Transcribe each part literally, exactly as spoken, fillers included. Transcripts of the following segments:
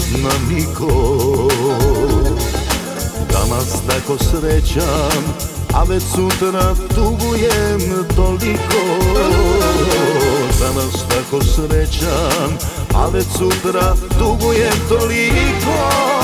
zna niko. Danas tako srećan, a već sutra tugujem toliko. Danas tako srećan, a već sutra tugujem toliko.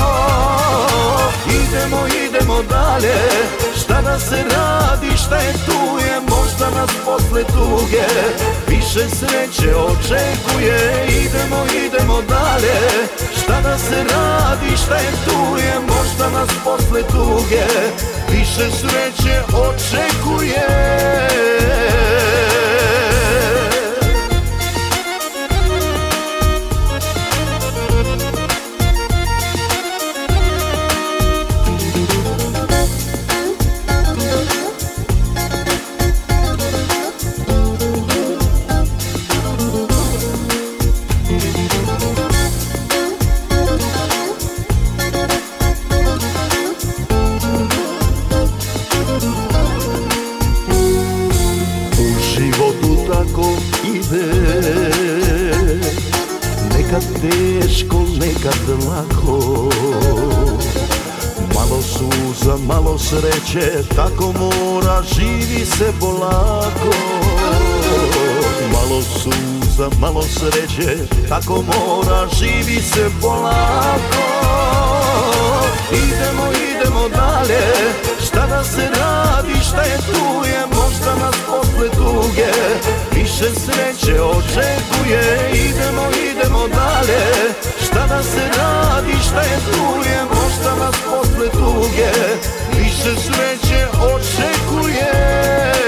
Idemo, idemo dalje, šta da se radi, šta je tu je, možda nas posle tuge više sreće očekuje. Idemo, idemo dalje, šta da se radi, šta je tu je, možda nas posle tuge više sreće očekuje. Tako ide, nekad teško, nekad lako. Malo suza, malo sreće, tako mora, živi se polako. Malo suza, malo sreće, tako mora, živi se polako. Idemo, idemo dalje, šta da se radi, šta je tu je, možda nas posle tuge više sreće očekuje. Idemo, idemo dalje, šta da se radi, šta je tu je, možda nas posle tuge više sreće očekuje.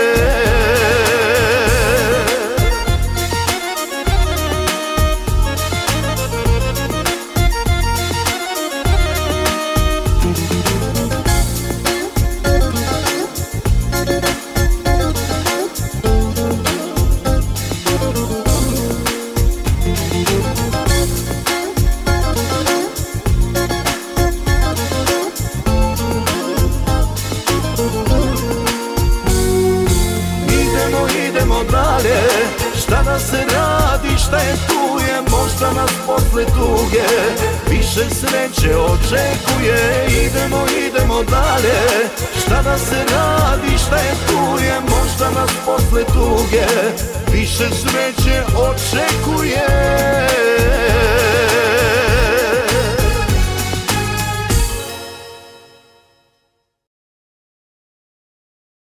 Idemo dalje, šta da se radi, šta je tu je, možda nas posle tuge više sreće očekuje. Idemo, idemo dalje, šta da se radi, šta je tu je, možda nas posle tuge više sreće očekuje.